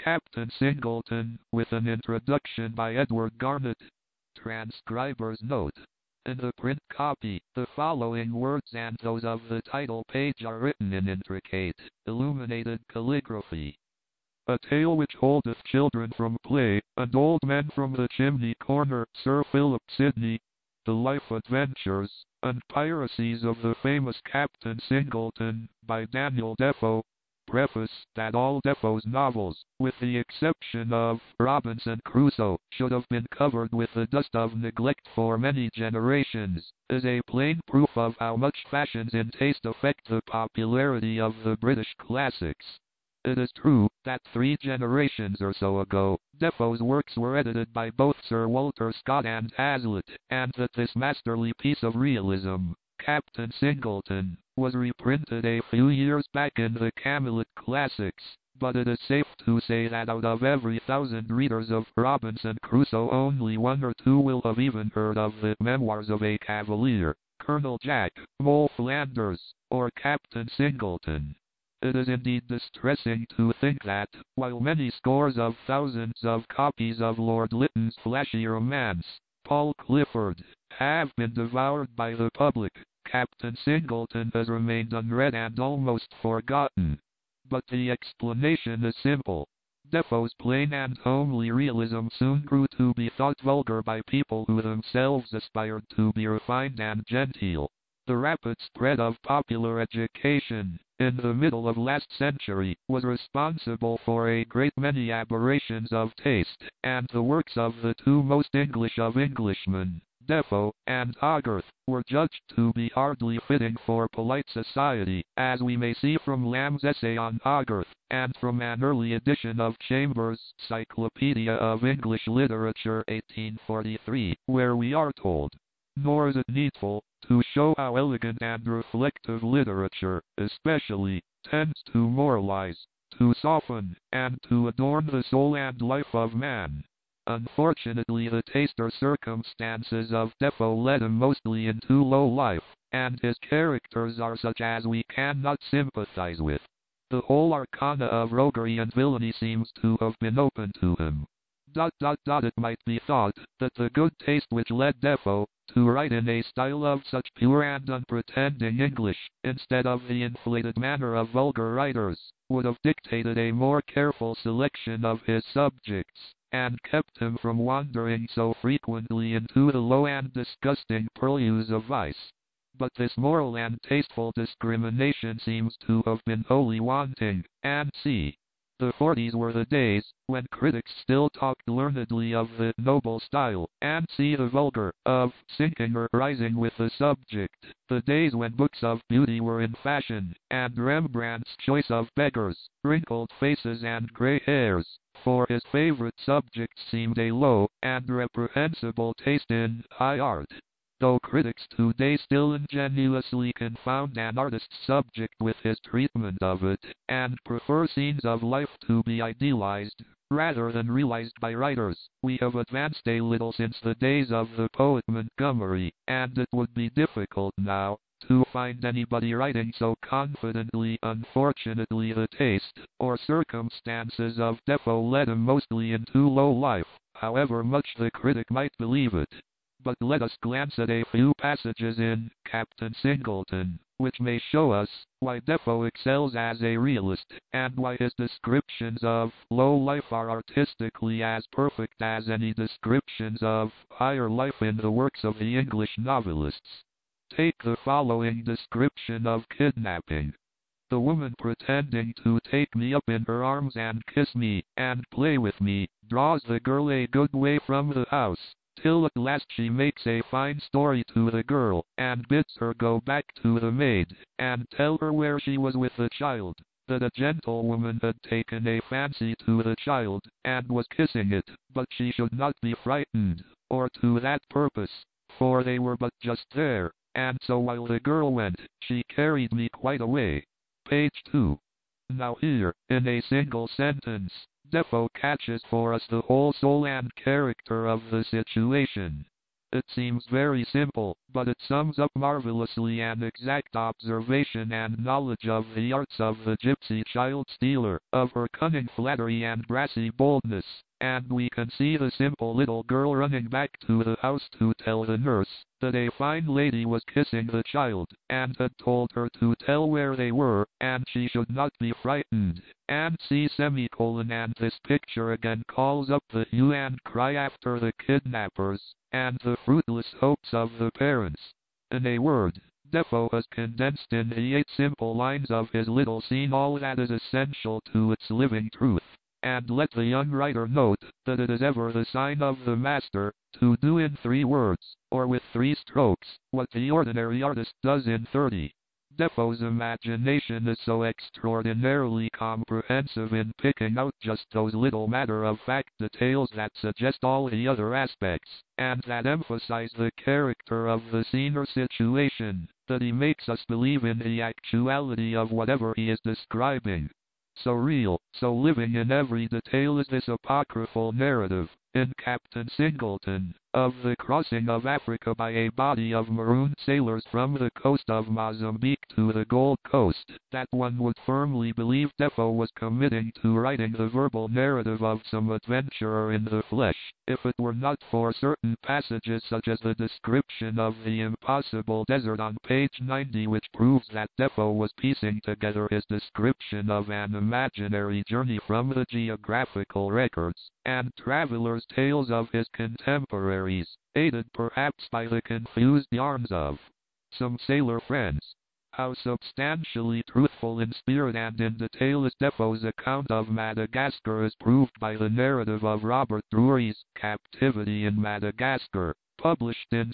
Captain Singleton, with an introduction by Edward Garnett. Transcriber's note. In the print copy, the following words and those of the title page are written in intricate, illuminated calligraphy. A tale which holdeth children from play, and old men from the chimney corner, Sir Philip Sidney. The life adventures and piracies of the famous Captain Singleton, by Daniel Defoe. Preface that all Defoe's novels, with the exception of Robinson Crusoe, should have been covered with the dust of neglect for many generations, is a plain proof of how much fashions in taste affect the popularity of the British classics. It is true that 3 generations or so ago, Defoe's works were edited by both Sir Walter Scott and Hazlitt, and that this masterly piece of realism, Captain Singleton, was reprinted a few years back in the Camelot Classics, but it is safe to say that out of every 1,000 readers of Robinson Crusoe only 1 or 2 will have even heard of the Memoirs of a Cavalier, Colonel Jack, Moll Flanders, or Captain Singleton. It is indeed distressing to think that, while many scores of thousands of copies of Lord Lytton's flashy romance, Paul Clifford, have been devoured by the public, Captain Singleton has remained unread and almost forgotten. But the explanation is simple. Defoe's plain and homely realism soon grew to be thought vulgar by people who themselves aspired to be refined and genteel. The rapid spread of popular education, in the middle of last century, was responsible for a great many aberrations of taste, and the works of the 2 most English of Englishmen, Defoe and Hogarth, were judged to be hardly fitting for polite society, as we may see from Lamb's essay on Hogarth, and from an early edition of Chambers' Cyclopedia of English Literature 1843, where we are told, "Nor is it needful to show how elegant and reflective literature, especially, tends to moralize, to soften, and to adorn the soul and life of man." Unfortunately, the taste or circumstances of Defoe led him mostly into low life, and his characters are such as we cannot sympathize with. The whole arcana of roguery and villainy seems to have been open to him. It might be thought that the good taste which led Defoe to write in a style of such pure and unpretending English, instead of the inflated manner of vulgar writers, would have dictated a more careful selection of his subjects, and kept him from wandering so frequently into the low and disgusting purlieus of vice. But this moral and tasteful discrimination seems to have been wholly wanting, and c. The 40s were the days when critics still talked learnedly of the noble style, and see the vulgar, of sinking or rising with the subject, the days when books of beauty were in fashion, and Rembrandt's choice of beggars, wrinkled faces and grey hairs, for his favorite subjects seemed a low and reprehensible taste in high art. Though critics today still ingenuously confound an artist's subject with his treatment of it, and prefer scenes of life to be idealized, rather than realized by writers, we have advanced a little since the days of the poet Montgomery, and it would be difficult now to find anybody writing so confidently. Unfortunately, the taste, or circumstances of Defoe led him mostly into low life, however much the critic might believe it. But let us glance at a few passages in Captain Singleton, which may show us why Defoe excels as a realist, and why his descriptions of low life are artistically as perfect as any descriptions of higher life in the works of the English novelists. Take the following description of kidnapping. "The woman pretending to take me up in her arms and kiss me, and play with me, draws the girl a good way from the house, till at last she makes a fine story to the girl, and bids her go back to the maid, and tell her where she was with the child, that a gentlewoman had taken a fancy to the child, and was kissing it, but she should not be frightened, or to that purpose, for they were but just there, and so while the girl went, she carried me quite away." Page 2. Now here, in a single sentence, Defoe catches for us the whole soul and character of the situation. It seems very simple, but it sums up marvelously an exact observation and knowledge of the arts of the gypsy child stealer, of her cunning flattery and brassy boldness, and we can see the simple little girl running back to the house to tell the nurse that a fine lady was kissing the child, and had told her to tell where they were, and she should not be frightened. And C semicolon, and this picture again calls up the hue and cry after the kidnappers, and the fruitless hopes of the parents. In a word, Defoe has condensed in the 8 simple lines of his little scene all that is essential to its living truth, and let the young writer note that it is ever the sign of the master to do in 3 words, or with 3 strokes, what the ordinary artist does in 30. Defoe's imagination is so extraordinarily comprehensive in picking out just those little matter-of-fact details that suggest all the other aspects, and that emphasize the character of the scene or situation, that he makes us believe in the actuality of whatever he is describing. So real, so living in every detail is this apocryphal narrative, in Captain Singleton, of the crossing of Africa by a body of marooned sailors from the coast of Mozambique to the Gold Coast, that one would firmly believe Defoe was committing to writing the verbal narrative of some adventurer in the flesh, if it were not for certain passages such as the description of the impossible desert on page 90, which proves that Defoe was piecing together his description of an imaginary journey from the geographical records and travelers' tales of his contemporaries, aided perhaps by the confused yarns of some sailor friends. How substantially truthful in spirit and in detail is Defoe's account of Madagascar is proved by the narrative of Robert Drury's Captivity in Madagascar, published in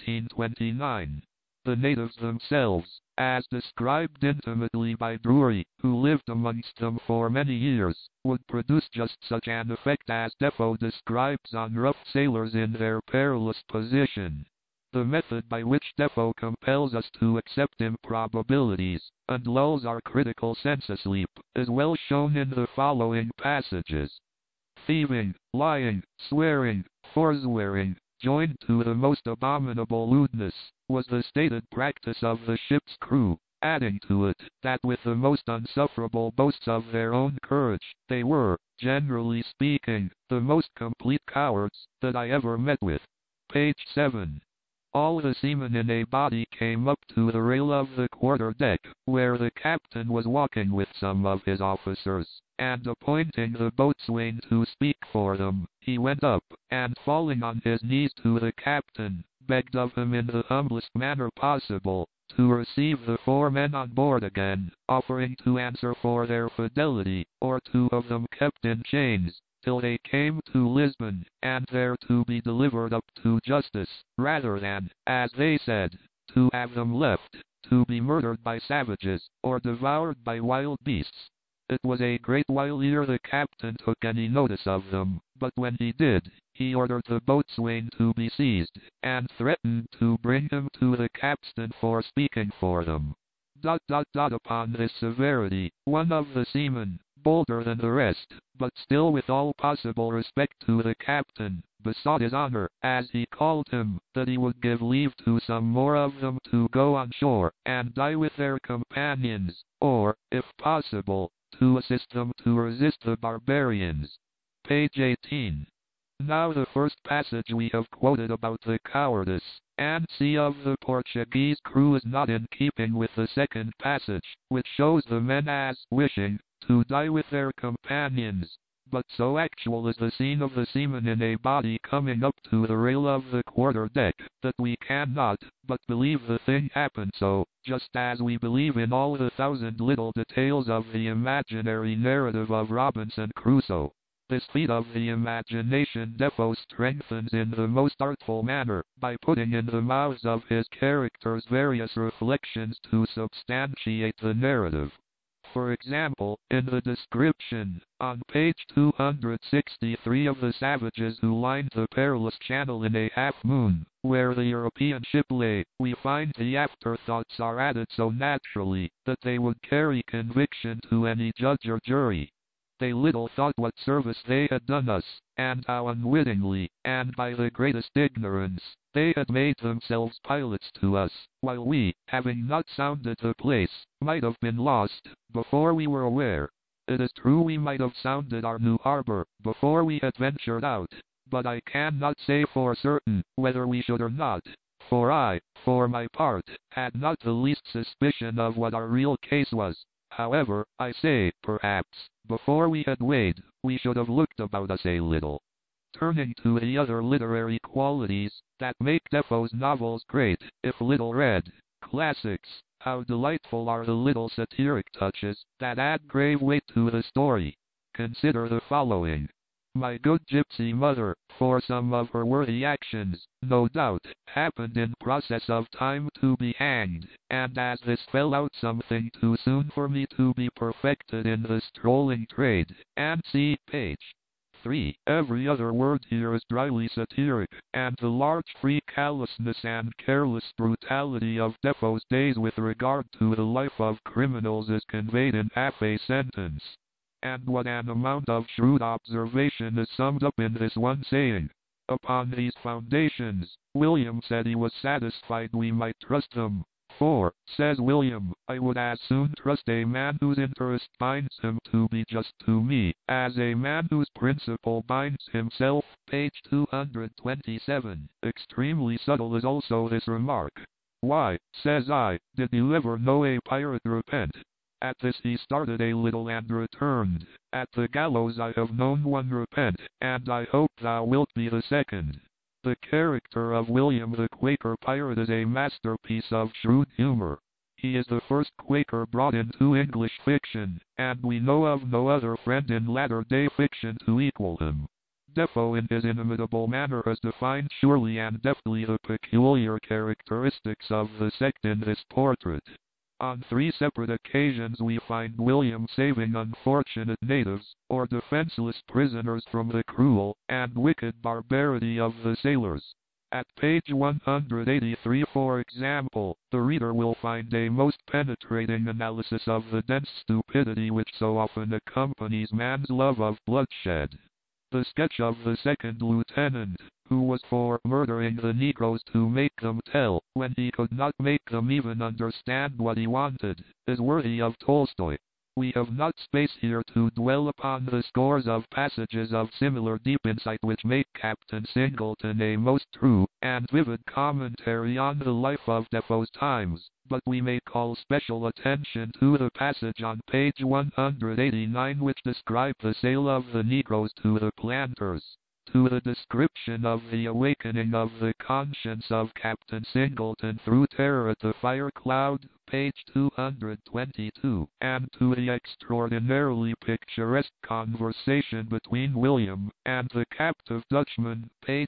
1729. The natives themselves, as described intimately by Drury, who lived amongst them for many years, would produce just such an effect as Defoe describes on rough sailors in their perilous position. The method by which Defoe compels us to accept improbabilities, and lulls our critical sense asleep, is well shown in the following passages. Thieving, lying, swearing, forswearing, joined to the most abominable lewdness, was the stated practice of the ship's crew, adding to it, that with the most unsufferable boasts of their own courage, they were, generally speaking, the most complete cowards that I ever met with. Page 7. All the seamen in a body came up to the rail of the quarter-deck, where the captain was walking with some of his officers, and appointing the boatswain to speak for them, he went up, and falling on his knees to the captain, begged of him in the humblest manner possible, to receive the 4 men on board again, offering to answer for their fidelity, or 2 of them kept in chains, till they came to Lisbon, and there to be delivered up to justice, rather than, as they said, to have them left, to be murdered by savages, or devoured by wild beasts. It was a great while ere the captain took any notice of them, but when he did, he ordered the boatswain to be seized, and threatened to bring him to the capstan for speaking for them. Upon this severity, one of the seamen, bolder than the rest, but still with all possible respect to the captain, besought his honor, as he called him, that he would give leave to some more of them to go on shore, and die with their companions, or, if possible, to assist them to resist the barbarians. Page 18. Now the first passage we have quoted about the cowardice and sea of the Portuguese crew is not in keeping with the second passage, which shows the men as wishing to die with their companions, but so actual is the scene of the seamen in a body coming up to the rail of the quarter-deck, that we cannot but believe the thing happened so, just as we believe in all the 1,000 little details of the imaginary narrative of Robinson Crusoe. This feat of the imagination Defoe strengthens in the most artful manner, by putting in the mouths of his characters various reflections to substantiate the narrative. For example, in the description, on page 263 of the savages who lined the perilous channel in a half-moon, where the European ship lay, we find the afterthoughts are added so naturally, that they would carry conviction to any judge or jury. They little thought what service they had done us, and how unwittingly, and by the greatest ignorance, they had made themselves pilots to us, while we, having not sounded the place, might have been lost, before we were aware. It is true we might have sounded our new harbor, before we had ventured out, but I cannot say for certain, whether we should or not, for I, for my part, had not the least suspicion of what our real case was. However, I say, perhaps, before we had weighed, we should have looked about us a little. Turning to the other literary qualities that make Defoe's novels great, if little read, classics, how delightful are the little satiric touches that add grave weight to the story. Consider the following. My good gypsy mother, for some of her worthy actions, no doubt, happened in process of time to be hanged, and as this fell out something too soon for me to be perfected in the strolling trade, and see page 3. Every other word here is dryly satiric, and the large free callousness and careless brutality of Defoe's days with regard to the life of criminals is conveyed in half a sentence. And what an amount of shrewd observation is summed up in this one saying. Upon these foundations, William said he was satisfied we might trust them. For, says William, I would as soon trust a man whose interest binds him to be just to me, as a man whose principle binds himself. Page 227. Extremely subtle is also this remark. Why, says I, did you ever know a pirate repent? At this he started a little and returned, At the gallows I have known one repent, and I hope thou wilt be the second. The character of William the Quaker pirate is a masterpiece of shrewd humor. He is the first Quaker brought into English fiction, and we know of no other friend in latter-day fiction to equal him. Defoe in his inimitable manner has defined surely and deftly the peculiar characteristics of the sect in this portrait. On 3 separate occasions we find William saving unfortunate natives, or defenseless prisoners from the cruel and wicked barbarity of the sailors. At page 183 for example, the reader will find a most penetrating analysis of the dense stupidity which so often accompanies man's love of bloodshed. The sketch of the second lieutenant, who was for murdering the Negroes to make them tell, when he could not make them even understand what he wanted, is worthy of Tolstoy. We have not space here to dwell upon the scores of passages of similar deep insight which make Captain Singleton a most true and vivid commentary on the life of Defoe's times, but we may call special attention to the passage on page 189 which describes the sale of the Negroes to the planters. To the description of the awakening of the conscience of Captain Singleton through terror at the fire cloud, page 222, and to the extraordinarily picturesque conversation between William and the captive Dutchman, page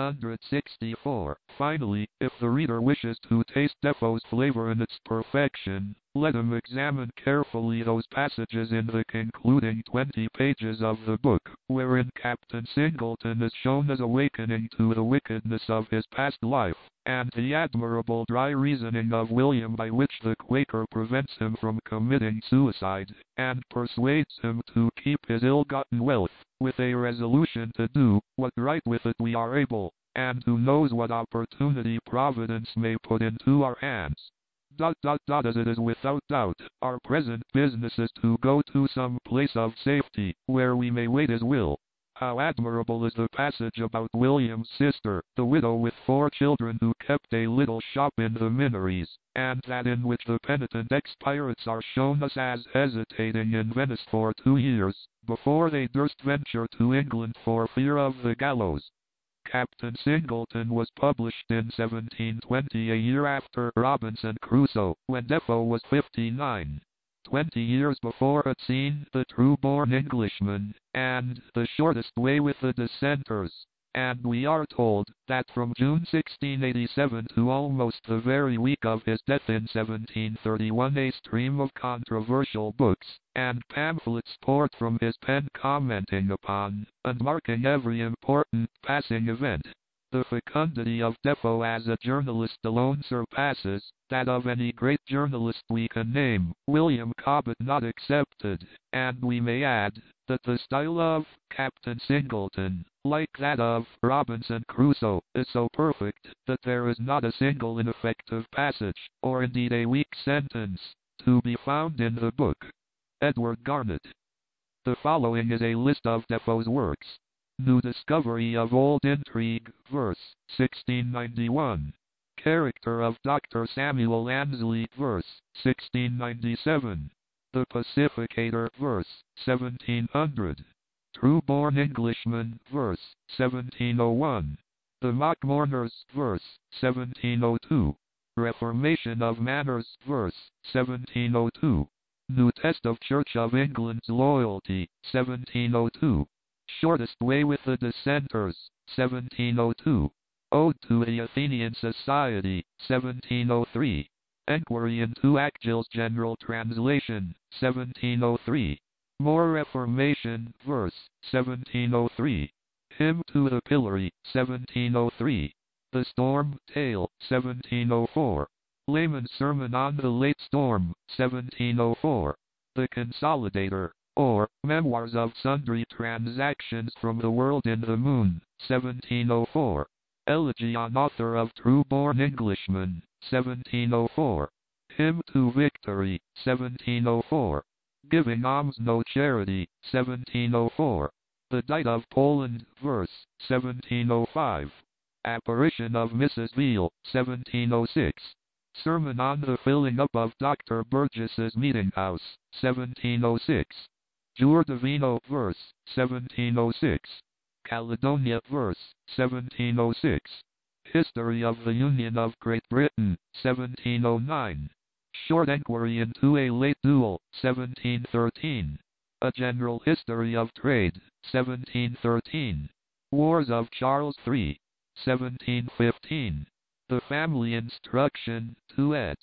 264. Finally, if the reader wishes to taste Defoe's flavor in its perfection, let him examine carefully those passages in the concluding 20 pages of the book, wherein Captain Singleton is shown as awakening to the wickedness of his past life, and the admirable dry reasoning of William by which the Quaker prevents him from committing suicide, and persuades him to keep his ill-gotten wealth, with a resolution to do what right with it we are able, and who knows what opportunity Providence may put into our hands. As it is without doubt, our present business is to go to some place of safety, where we may wait his will. How admirable is the passage about William's sister, the widow with 4 children who kept a little shop in the Minories, and that in which the penitent ex-pirates are shown us as hesitating in Venice for 2 years, before they durst venture to England for fear of the gallows. Captain Singleton was published in 1720, a year after Robinson Crusoe, when Defoe was 59. 20 years before had seen The True-Born Englishman, and The Shortest Way with the Dissenters, and we are told that from June 1687 to almost the very week of his death in 1731 a stream of controversial books and pamphlets poured from his pen commenting upon and marking every important passing event. The fecundity of Defoe as a journalist alone surpasses that of any great journalist we can name, William Cobbett not excepted, and we may add that the style of Captain Singleton, like that of Robinson Crusoe, is so perfect that there is not a single ineffective passage, or indeed a weak sentence, to be found in the book. Edward Garnett. The following is a list of Defoe's works. New Discovery of Old Intrigue, verse, 1691. Character of Dr. Samuel Annesley, verse, 1697. The Pacificator, verse, 1700. True-born Englishman, verse, 1701. The Mock Mourners, verse, 1702. Reformation of Manners, verse, 1702. New Test of Church of England's Loyalty, 1702. Shortest Way with the Dissenters, 1702. Ode to the Athenian Society, 1703. Enquiry into Achilles' General Translation, 1703. More Reformation, verse, 1703. Hymn to the Pillory, 1703. The Storm Tale, 1704. Layman's Sermon on the Late Storm, 1704. The Consolidator, or Memoirs of Sundry Transactions from the World in the Moon, 1704. Elegy on Author of True-born Englishman, 1704. Hymn to Victory, 1704. Giving Alms No Charity, 1704. The Diet of Poland, verse, 1705. Apparition of Mrs. Veal, 1706. Sermon on the Filling Up of Dr. Burgess's Meeting House, 1706. Jure Divino, verse, 1706. Caledonia, verse, 1706. History of the Union of Great Britain, 1709. Short Enquiry into a Late Duel, 1713. A General History of Trade, 1713. Wars of Charles III, 1715. The Family Instruction, 2 eds.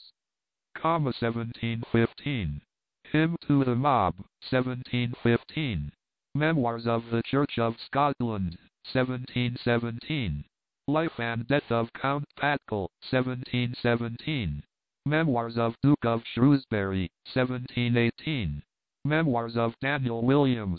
1715. Hymn to the Mob, 1715. Memoirs of the Church of Scotland, 1717. Life and Death of Count Patkul, 1717. Memoirs of Duke of Shrewsbury, 1718. Memoirs of Daniel Williams,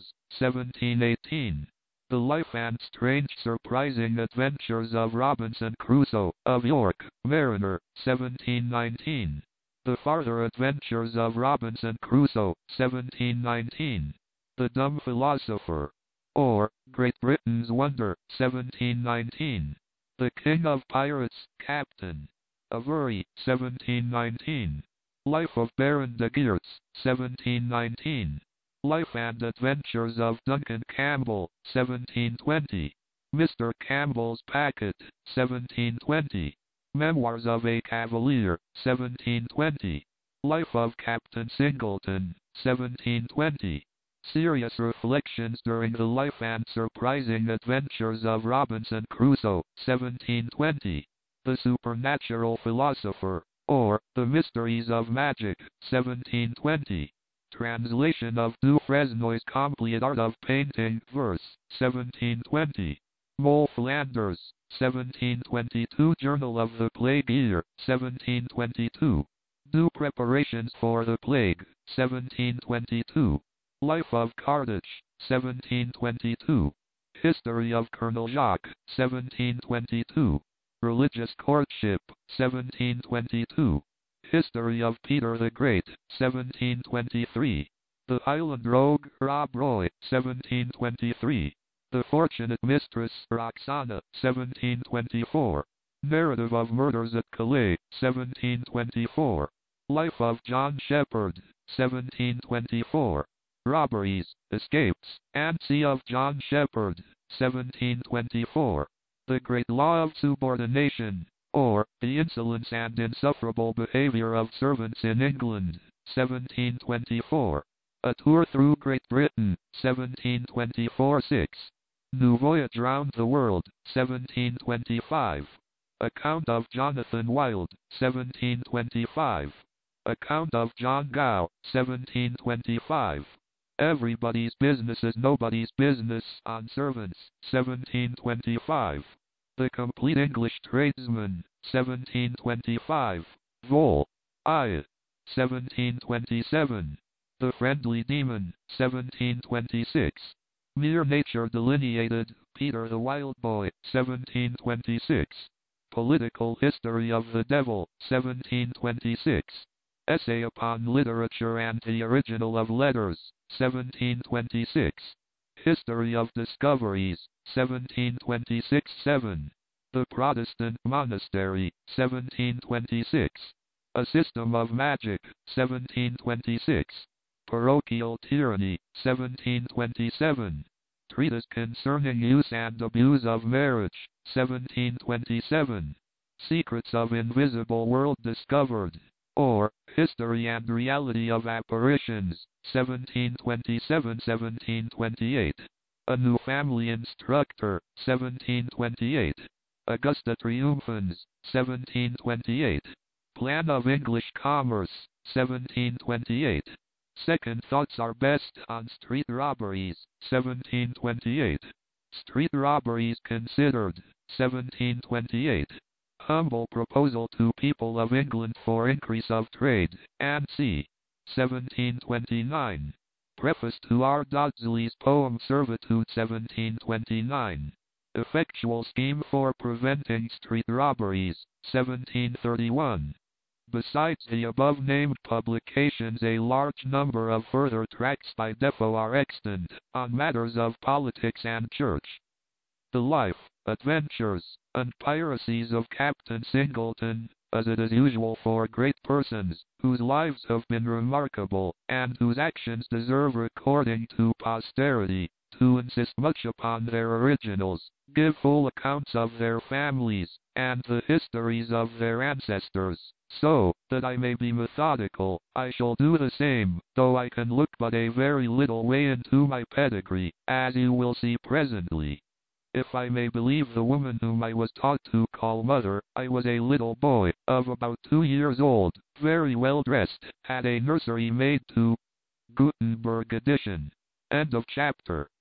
1718. The Life and Strange Surprising Adventures of Robinson Crusoe, of York, Mariner, 1719. The Farther Adventures of Robinson Crusoe, 1719. The Dumb Philosopher, or Great Britain's Wonder, 1719. The King of Pirates, Captain Avery, 1719. Life of Baron de Geertz, 1719. Life and Adventures of Duncan Campbell, 1720. Mr. Campbell's Packet, 1720. Memoirs of a Cavalier, 1720. Life of Captain Singleton, 1720. Serious Reflections during the Life and Surprising Adventures of Robinson Crusoe, 1720. The Supernatural Philosopher, or The Mysteries of Magic, 1720. Translation of Du Fresnoy's Complete Art of Painting, verse, 1720. Mole Flanders, 1722. Journal of the Plague Year, 1722. Do Preparations for the Plague, 1722. Life of Carthage, 1722. History of Colonel Jacques, 1722. Religious Courtship, 1722. History of Peter the Great, 1723. The Highland Rogue, Rob Roy, 1723. The Fortunate Mistress, Roxana, 1724. Narrative of Murders at Calais, 1724. Life of John Shepherd, 1724. Robberies, Escapes, and Sea of John Shepherd, 1724. The Great Law of Subordination, or The Insolence and Insufferable Behavior of Servants in England, 1724. A Tour Through Great Britain, 1724-6. New Voyage Round the World, 1725. Account of Jonathan Wild, 1725. Account of John Gow, 1725. Everybody's Business is Nobody's Business on Servants, 1725. The Complete English Tradesman, 1725. Vol. I. 1727. The Friendly Demon, 1726. Mere Nature Delineated, Peter the Wild Boy, 1726. Political History of the Devil, 1726. Essay upon Literature and the Original of Letters, 1726. History of Discoveries, 1726-7. The Protestant Monastery, 1726. A System of Magic, 1726. Parochial Tyranny, 1727. Treatise Concerning Use and Abuse of Marriage, 1727. Secrets of Invisible World Discovered, or History and Reality of Apparitions, 1727-1728. A New Family Instructor, 1728. Augusta Triumphans, 1728. Plan of English Commerce, 1728. Second Thoughts Are Best on Street Robberies, 1728. Street Robberies Considered, 1728. Humble Proposal to People of England for Increase of Trade, and c. 1729. Preface to R. Dodsley's poem Servitude, 1729. Effectual Scheme for Preventing Street Robberies, 1731. Besides the above-named publications, a large number of further tracts by Defoe are extant, on matters of politics and church. The Life, Adventures, and Piracies of Captain Singleton, as it is usual for great persons, whose lives have been remarkable, and whose actions deserve recording to posterity, to insist much upon their originals, give full accounts of their families, and the histories of their ancestors. So, that I may be methodical, I shall do the same, though I can look but a very little way into my pedigree, as you will see presently. If I may believe the woman whom I was taught to call mother, I was a little boy, of about 2 years old, very well dressed, had a nursery maid to Gutenberg edition. End of chapter.